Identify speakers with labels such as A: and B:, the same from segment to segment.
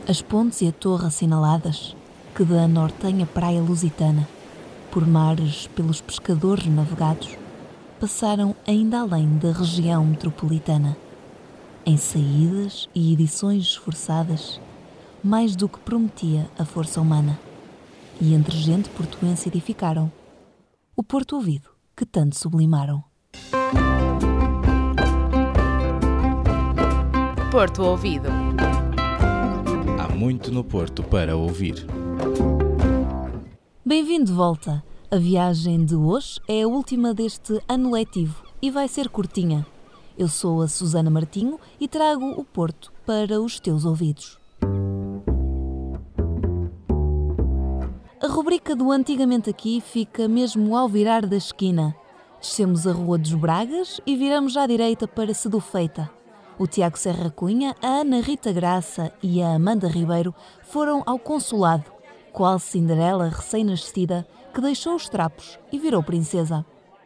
A: As pontes e a torre assinaladas, que da nortenha praia lusitana, por mares pelos pescadores navegados, passaram ainda além da região metropolitana, em saídas e edições esforçadas, mais do que prometia a força humana, e entre gente portuense edificaram o Porto Ouvido que tanto sublimaram.
B: Porto Ouvido.
C: Há muito no Porto para ouvir.
A: Bem-vindo de volta. A viagem de hoje é a última deste ano letivo e vai ser curtinha. Eu sou a Susana Martinho e trago o Porto para os teus ouvidos. A rubrica do Antigamente Aqui fica mesmo ao virar da esquina. Descemos a Rua dos Bragas e viramos à direita para Sedufeita. O Tiago Serra Cunha, a Ana Rita Graça e a Amanda Ribeiro foram ao consulado, qual Cinderela recém-nascida que deixou os trapos e virou princesa.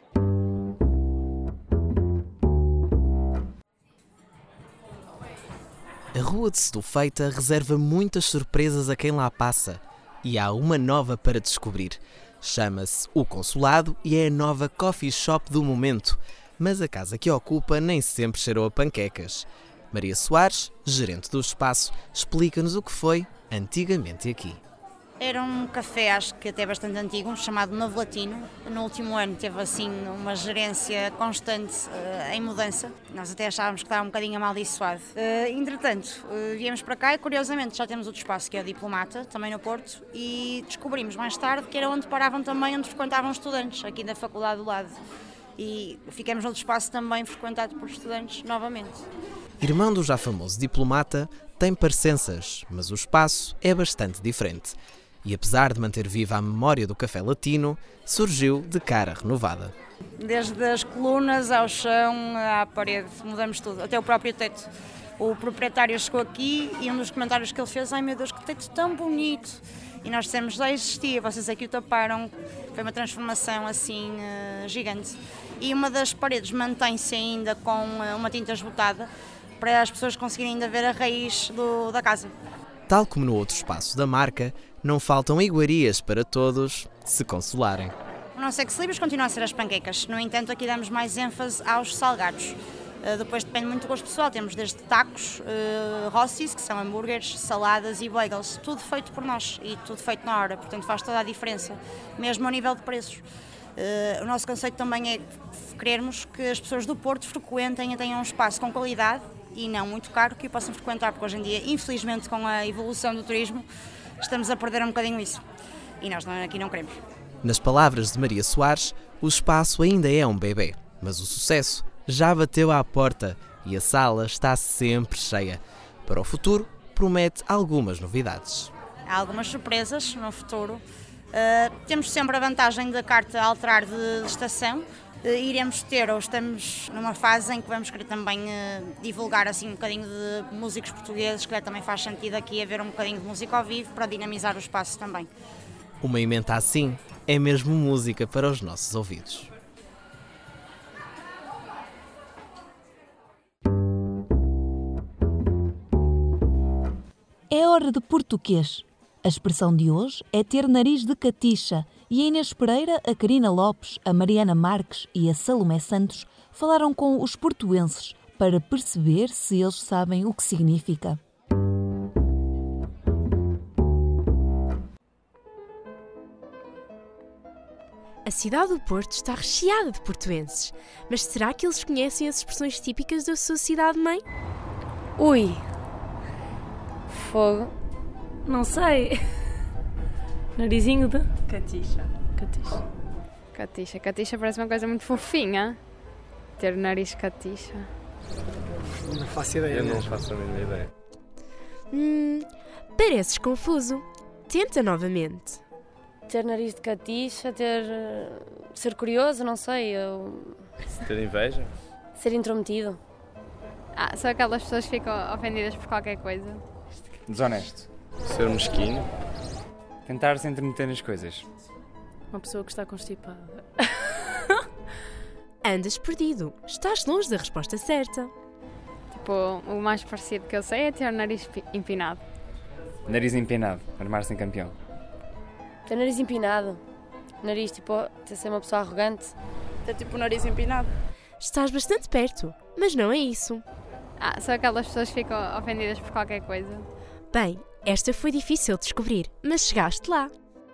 D: A Rua de Sedufeita reserva muitas surpresas a quem lá passa. E há uma nova para descobrir. Chama-se O Consulado e é a nova coffee shop do momento. Mas a casa que ocupa nem sempre cheirou a panquecas. Maria Soares, gerente do espaço, explica-nos o que foi Antigamente Aqui.
E: Era um café, acho que até bastante antigo, chamado Novo Latino. No último ano teve assim uma gerência constante em mudança. Nós até achávamos que estava um bocadinho amaldiçoado. Entretanto, viemos para cá e curiosamente já temos outro espaço que é o Diplomata, também no Porto, e descobrimos mais tarde que era onde paravam também, onde frequentavam estudantes, aqui da faculdade do lado. E ficamos noutro espaço também frequentado por estudantes novamente.
D: Irmão do já famoso Diplomata, tem parecenças, mas o espaço é bastante diferente. E apesar de manter viva a memória do café latino, surgiu de cara renovada.
E: Desde as colunas ao chão, à parede, mudamos tudo, até o próprio teto. O proprietário chegou aqui e um dos comentários que ele fez: ai meu Deus, que teto tão bonito! E nós dissemos: já existia, vocês aqui o taparam. Foi uma transformação assim gigante. E uma das paredes mantém-se ainda com uma tinta esgotada para as pessoas conseguirem ainda ver a raiz da casa.
D: Tal como no outro espaço da marca, não faltam iguarias para todos se consolarem.
E: O nosso ex-libris continua a ser as panquecas. No entanto, aqui damos mais ênfase aos salgados. Depois depende muito do gosto pessoal. Temos desde tacos, rostis, que são hambúrgueres, saladas e bagels. Tudo feito por nós e tudo feito na hora. Portanto, faz toda a diferença, mesmo ao nível de preços. O nosso conceito também é querermos que as pessoas do Porto frequentem e tenham um espaço com qualidade e não muito caro que o possam frequentar, porque hoje em dia, infelizmente, com a evolução do turismo, estamos a perder um bocadinho isso. E nós aqui não queremos.
D: Nas palavras de Maria Soares, o espaço ainda é um bebê, mas o sucesso já bateu à porta e a sala está sempre cheia. Para o futuro, promete algumas novidades.
E: Há algumas surpresas no futuro. Temos sempre a vantagem da carta alterar de estação. Iremos ter, ou estamos numa fase em que vamos querer também divulgar assim um bocadinho de músicos portugueses, que também faz sentido aqui haver um bocadinho de música ao vivo para dinamizar o espaço também.
D: Uma emenda assim é mesmo música para os nossos ouvidos.
A: É hora de português. A expressão de hoje é ter nariz de catixa e a Inês Pereira, a Karina Lopes, a Mariana Marques e a Salomé Santos falaram com os portuenses para perceber se eles sabem o que significa.
B: A cidade do Porto está recheada de portuenses, mas será que eles conhecem as expressões típicas da sua cidade-mãe?
F: Ui, fogo, não sei. Narizinho de...
G: Catixa.
F: Catixa parece uma coisa muito fofinha. Ter nariz catixa.
G: Não faço ideia. Eu não faço a mínima ideia.
B: Pareces confuso. Tenta novamente.
F: Ter nariz de catixa, ser curioso, não sei.
G: Ter inveja?
F: Ser intrometido.
H: São aquelas pessoas que ficam ofendidas por qualquer coisa.
I: Desonesto.
G: Ser mesquinho?
I: Tentar se entremeter nas coisas.
F: Uma pessoa que está constipada.
B: Andas perdido. Estás longe da resposta certa.
H: Tipo, o mais parecido que eu sei é ter o nariz empinado.
I: Nariz empinado, armar-se em campeão.
F: Ter nariz empinado. Nariz, tipo, ter ser uma pessoa arrogante.
J: Ter tipo o nariz empinado.
B: Estás bastante perto, mas não é isso.
H: São aquelas pessoas que ficam ofendidas por qualquer coisa.
B: Bem, esta foi difícil de descobrir, mas chegaste lá.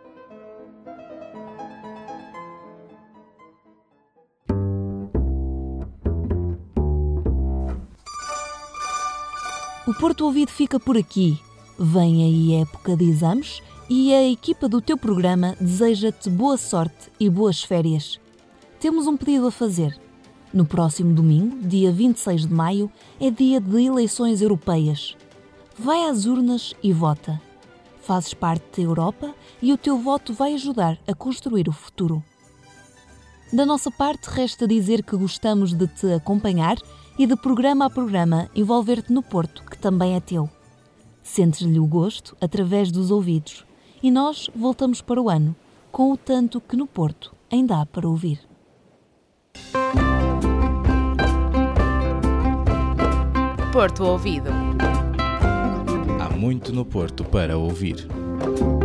A: O Porto Ouvido fica por aqui. Vem aí a época de exames e a equipa do teu programa deseja-te boa sorte e boas férias. Temos um pedido a fazer. No próximo domingo, dia 26 de maio, é dia de eleições europeias. Vai às urnas e vota. Fazes parte da Europa e o teu voto vai ajudar a construir o futuro. Da nossa parte, resta dizer que gostamos de te acompanhar e de programa a programa envolver-te no Porto, que também é teu. Sentes-lhe o gosto através dos ouvidos e nós voltamos para o ano, com o tanto que no Porto ainda há para ouvir.
B: Porto Ouvido.
C: Há muito no Porto para ouvir.